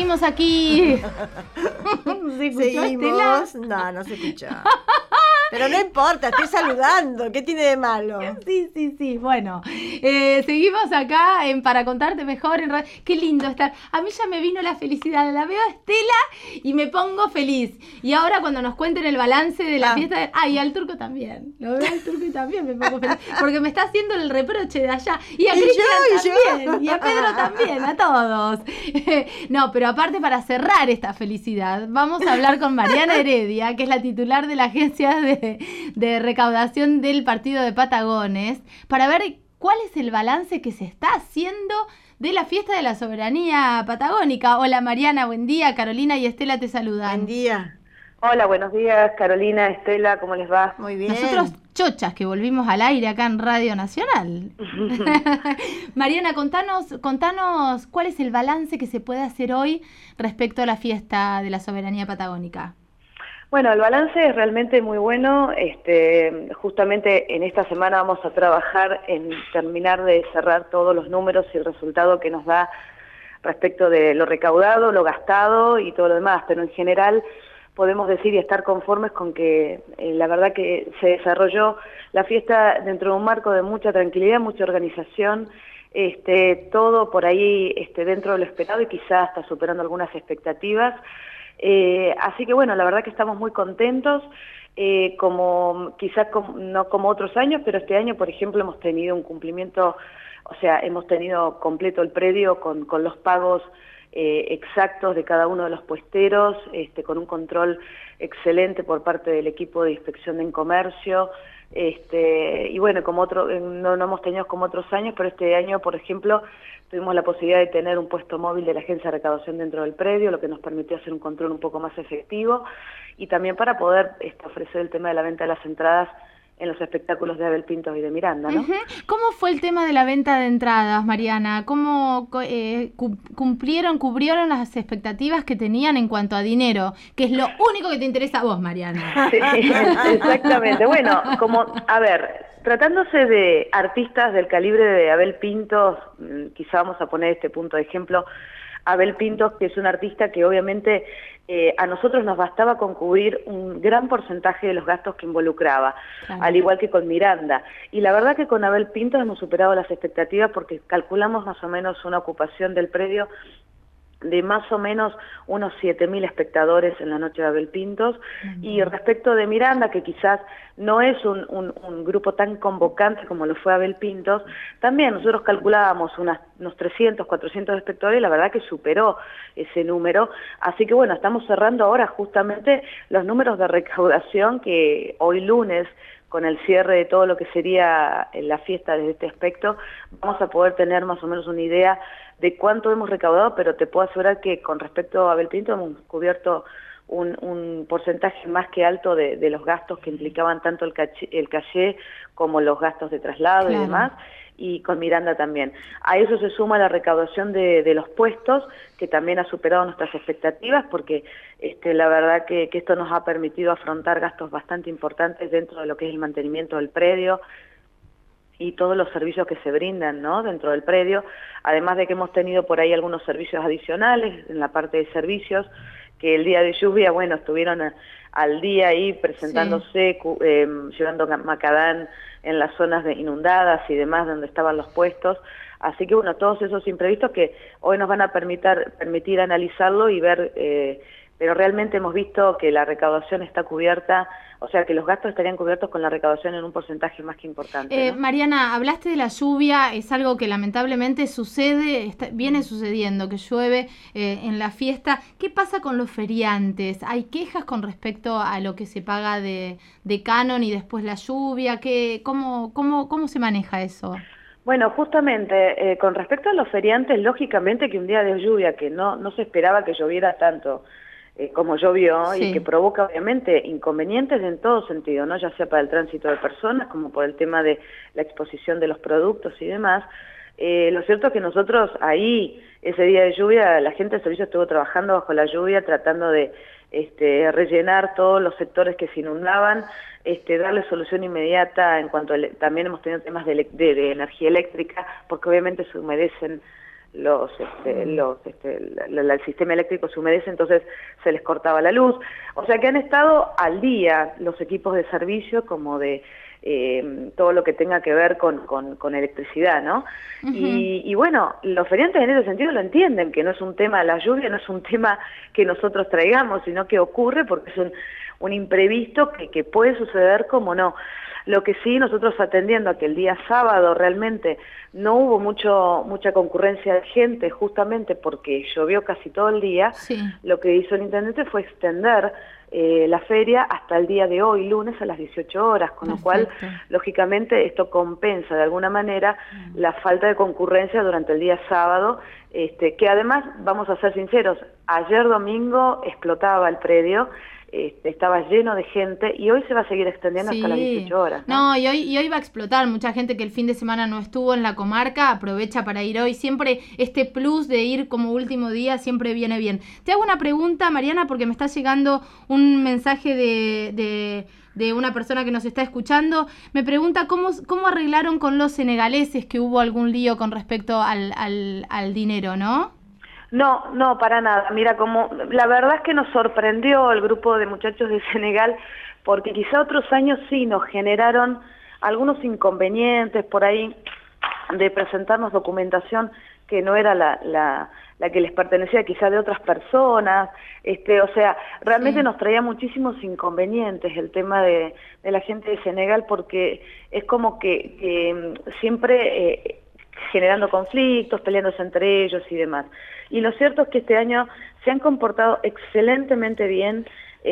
seguimos aquí. ¿Se escuchó, Estela? No, no se escuchó. Pero no importa, estoy saludando. ¿Qué tiene de malo? Sí. Bueno, seguimos acá Para Contarte Mejor. Qué lindo estar. A mí ya me vino la felicidad. La veo a Estela y me pongo feliz. Y ahora cuando nos cuenten el balance de la fiesta... y al Turco también. Lo veo al Turco y también me pongo feliz. Porque me está haciendo el reproche de allá. Y a Cristian también. Y a Pedro también. A todos. No, pero aparte, para cerrar esta felicidad, vamos a hablar con Mariana Heredia, que es la titular de la agencia de recaudación del partido de Patagones, para ver cuál es el balance que se está haciendo de la fiesta de la soberanía patagónica. Hola Mariana, buen día. Carolina y Estela te saludan. Buen día. Hola, buenos días, Carolina, Estela, ¿cómo les va? Muy bien. Nosotros chochas que volvimos al aire acá en Radio Nacional. Mariana, contanos cuál es el balance que se puede hacer hoy respecto a la fiesta de la soberanía patagónica. Bueno, el balance es realmente muy bueno. Justamente en esta semana vamos a trabajar en terminar de cerrar todos los números y el resultado que nos da respecto de lo recaudado, lo gastado y todo lo demás, pero en general podemos decir y estar conformes con que la verdad que se desarrolló la fiesta dentro de un marco de mucha tranquilidad, mucha organización, todo por ahí dentro de lo esperado y quizás hasta superando algunas expectativas. Así que bueno, la verdad que estamos muy contentos, no como otros años, pero este año, por ejemplo, hemos tenido un cumplimiento, o sea, hemos tenido completo el predio con los pagos exactos de cada uno de los puesteros, con un control excelente por parte del equipo de inspección en comercio, y bueno, no hemos tenido como otros años, pero este año, por ejemplo, tuvimos la posibilidad de tener un puesto móvil de la agencia de recaudación dentro del predio, lo que nos permitió hacer un control un poco más efectivo, y también para poder ofrecer el tema de la venta de las entradas en los espectáculos de Abel Pintos y de Miranda, ¿no? ¿Cómo fue el tema de la venta de entradas, Mariana? ¿Cómo cubrieron las expectativas que tenían en cuanto a dinero? Que es lo único que te interesa a vos, Mariana. Sí, exactamente. Bueno, tratándose de artistas del calibre de Abel Pintos, quizá vamos a poner este punto de ejemplo, Abel Pintos, que es un artista que obviamente a nosotros nos bastaba con cubrir un gran porcentaje de los gastos que involucraba, claro, al igual que con Miranda. Y la verdad que con Abel Pintos hemos superado las expectativas porque calculamos más o menos una ocupación del predio de más o menos unos 7.000 espectadores en la noche de Abel Pintos. Y respecto de Miranda, que quizás no es un grupo tan convocante como lo fue Abel Pintos, también nosotros calculábamos unos 300, 400 espectadores y la verdad que superó ese número. Así que bueno, estamos cerrando ahora justamente los números de recaudación que hoy lunes, con el cierre de todo lo que sería la fiesta desde este aspecto, vamos a poder tener más o menos una idea de cuánto hemos recaudado, pero te puedo asegurar que con respecto a Abel Pinto hemos cubierto un porcentaje más que alto de los gastos que implicaban tanto el caché como los gastos de traslado, claro, y demás, y con Miranda también. A eso se suma la recaudación de los puestos, que también ha superado nuestras expectativas, porque la verdad que esto nos ha permitido afrontar gastos bastante importantes dentro de lo que es el mantenimiento del predio y todos los servicios que se brindan, ¿no?, dentro del predio, además de que hemos tenido por ahí algunos servicios adicionales en la parte de servicios, que el día de lluvia, bueno, estuvieron al día ahí presentándose, sí, llevando macadán en las zonas inundadas y demás donde estaban los puestos. Así que bueno, todos esos imprevistos que hoy nos van a permitir analizarlo y ver, pero realmente hemos visto que la recaudación está cubierta, o sea que los gastos estarían cubiertos con la recaudación en un porcentaje más que importante, ¿no? Mariana, hablaste de la lluvia, es algo que lamentablemente sucede, viene sucediendo, que llueve en la fiesta. ¿Qué pasa con los feriantes? ¿Hay quejas con respecto a lo que se paga de canon y después la lluvia? ¿Cómo se maneja eso? Bueno, justamente con respecto a los feriantes, lógicamente que un día de lluvia que no se esperaba que lloviera tanto como llovió, sí, y que provoca obviamente inconvenientes en todo sentido, ¿no?, ya sea para el tránsito de personas como por el tema de la exposición de los productos y demás. Lo cierto es que nosotros ahí, ese día de lluvia, la gente del servicio estuvo trabajando bajo la lluvia tratando de rellenar todos los sectores que se inundaban, darle solución inmediata en cuanto también hemos tenido temas de energía eléctrica, porque obviamente se humedecen el sistema eléctrico se humedece, entonces se les cortaba la luz. O sea que han estado al día los equipos de servicio como de todo lo que tenga que ver con electricidad, ¿no? Uh-huh. Y bueno, los feriantes en ese sentido lo entienden, que no es un tema, la lluvia no es un tema que nosotros traigamos, sino que ocurre porque es un imprevisto que puede suceder como no. Lo que sí, nosotros atendiendo a que el día sábado realmente no hubo mucha concurrencia de gente, justamente porque llovió casi todo el día, sí. Lo que hizo el intendente fue extender la feria hasta el día de hoy, lunes a las 18 horas, con Perfecto. lo cual, lógicamente, esto compensa de alguna manera la falta de concurrencia durante el día sábado, que además, vamos a ser sinceros, ayer domingo explotaba el predio, estaba lleno de gente y hoy se va a seguir extendiendo hasta las 18 horas. No, y hoy va a explotar. Mucha gente que el fin de semana no estuvo en la comarca aprovecha para ir hoy. Siempre este plus de ir como último día siempre viene bien. Te hago una pregunta, Mariana, porque me está llegando un mensaje de una persona que nos está escuchando. Me pregunta cómo arreglaron con los senegaleses, que hubo algún lío con respecto al dinero, ¿no? No, para nada. Mira, la verdad es que nos sorprendió el grupo de muchachos de Senegal, porque quizá otros años sí nos generaron algunos inconvenientes por ahí de presentarnos documentación que no era la que les pertenecía quizá de otras personas, o sea, realmente nos traía muchísimos inconvenientes el tema de la gente de Senegal, porque es como que siempre generando conflictos, peleándose entre ellos y demás. Y lo cierto es que este año se han comportado excelentemente bien,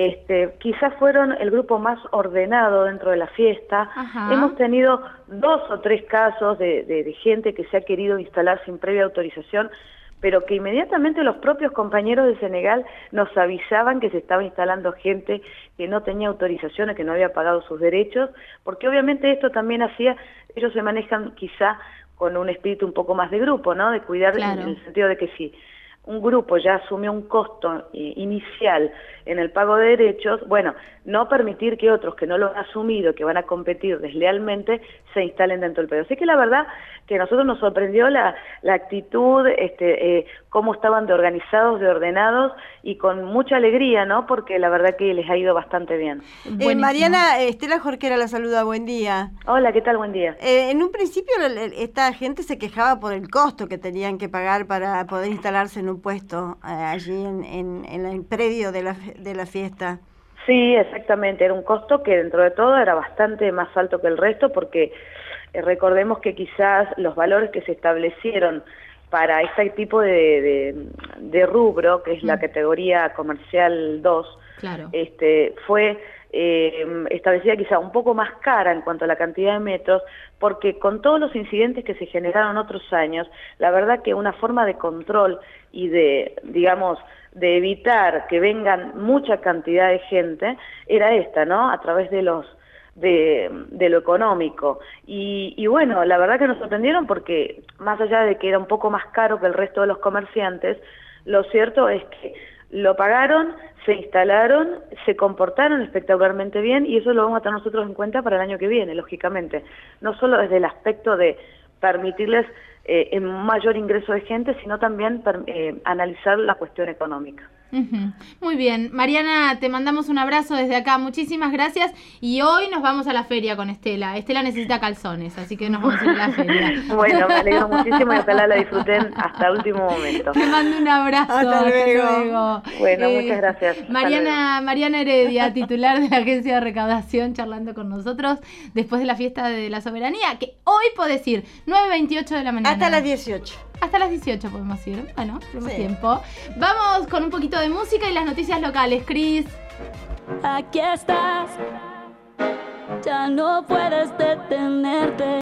quizás fueron el grupo más ordenado dentro de la fiesta. Ajá. Hemos tenido 2 o 3 casos de gente que se ha querido instalar sin previa autorización, pero que inmediatamente los propios compañeros de Senegal nos avisaban que se estaba instalando gente que no tenía autorización, que no había pagado sus derechos, porque obviamente esto también ellos se manejan quizá con un espíritu un poco más de grupo, ¿no? De cuidar, claro, en el sentido de que si un grupo ya asumió un costo inicial en el pago de derechos, bueno, no permitir que otros que no lo han asumido, que van a competir deslealmente, se instalen dentro del predio. Así que la verdad que a nosotros nos sorprendió la actitud, cómo estaban de organizados, de ordenados, y con mucha alegría, ¿no? Porque la verdad que les ha ido bastante bien. Mariana, Estela Jorquera la saluda, buen día. Hola, ¿qué tal? Buen día. En un principio esta gente se quejaba por el costo que tenían que pagar para poder instalarse en un puesto allí en el predio de la fiesta. Sí, exactamente, era un costo que dentro de todo era bastante más alto que el resto, porque recordemos que quizás los valores que se establecieron para este tipo de rubro, que es la categoría comercial 2, claro, fue establecida quizá un poco más cara en cuanto a la cantidad de metros, porque con todos los incidentes que se generaron otros años, la verdad que una forma de control y de evitar que vengan mucha cantidad de gente era esta, ¿no? A través de lo económico. Y bueno, la verdad que nos sorprendieron porque, más allá de que era un poco más caro que el resto de los comerciantes, lo cierto es que lo pagaron, se instalaron, se comportaron espectacularmente bien, y eso lo vamos a tener nosotros en cuenta para el año que viene, lógicamente. No solo desde el aspecto de permitirles un mayor ingreso de gente, sino también analizar la cuestión económica. Uh-huh. Muy bien, Mariana, te mandamos un abrazo desde acá, muchísimas gracias, y hoy nos vamos a la feria con Estela. Estela necesita calzones, así que nos vamos a ir a la feria. Bueno, me alegro muchísimo y ojalá la disfruten hasta último momento. Te mando un abrazo. Hasta luego. Bueno, muchas gracias. Mariana Heredia, titular de la Agencia de Recaudación, charlando con nosotros después de la fiesta de la soberanía, que hoy podés ir 9:28 de la mañana. Hasta las 18. Hasta las 18 podemos ir. Bueno, tenemos Sí. tiempo. Vamos con un poquito de música y las noticias locales. Cris. Aquí estás, ya no puedes detenerte.